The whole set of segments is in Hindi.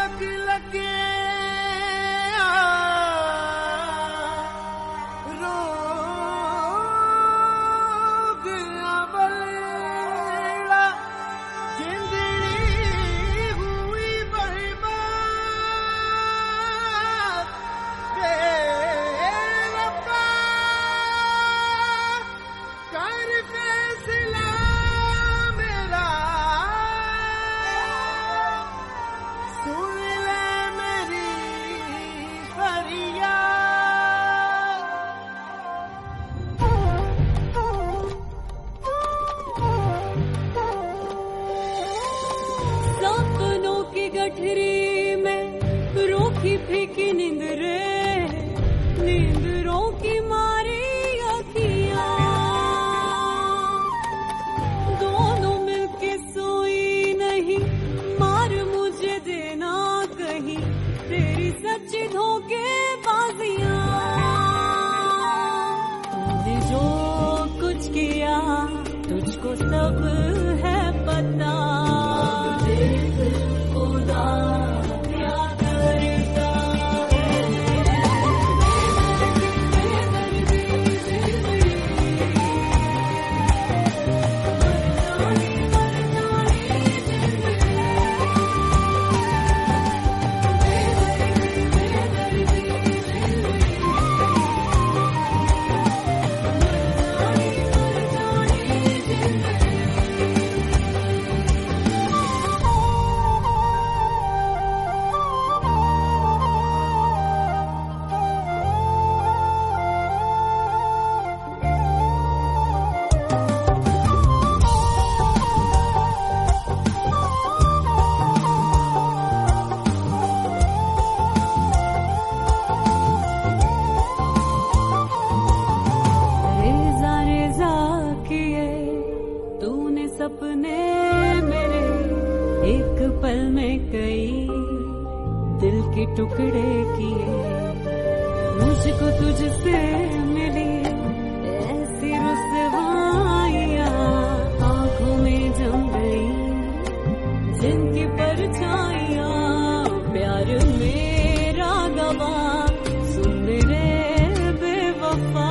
गठरी में रोकी फेंकी नींद रे, नींदरों की मारी अखियां, दोनों मिलके सोई नहीं, मार मुझे देना कहीं तेरी सच्ची धोखेबाजियां। तूने जो कुछ किया तुझको सब है पता, सपने मेरे एक पल में कई दिल के टुकड़े किए, मुझको तुझसे मिली ऐसी रुसवाइयां, आंखों में जम गई जिनकी परछाइयां, प्यार मेरा गवा सुन मेरे बेवफा।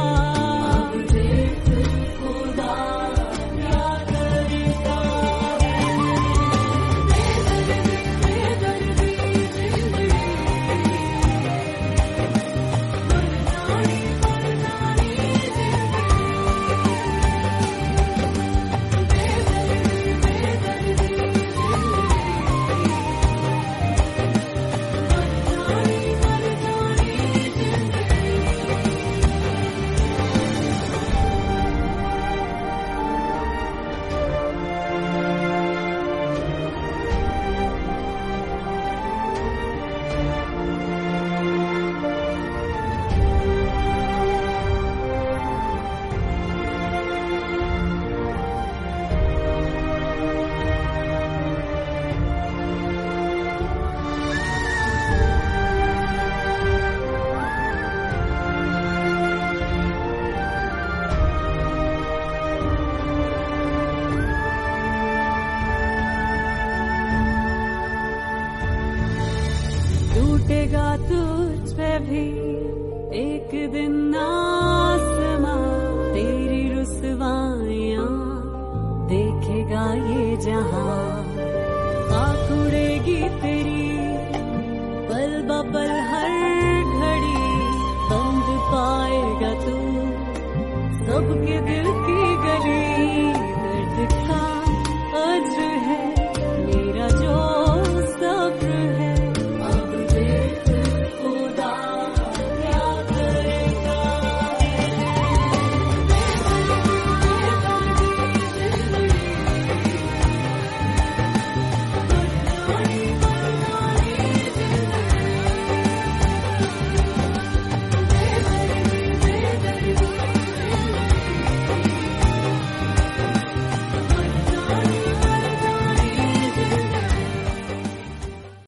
टूटेगा तुझ पे भी एक दिन आसमां, तेरी रुसवाइयां देखेगा ये जहां, आँख उड़ेगी तेरी पल ब पल हर घड़ी, बंद पाएगा तू सबके दिल के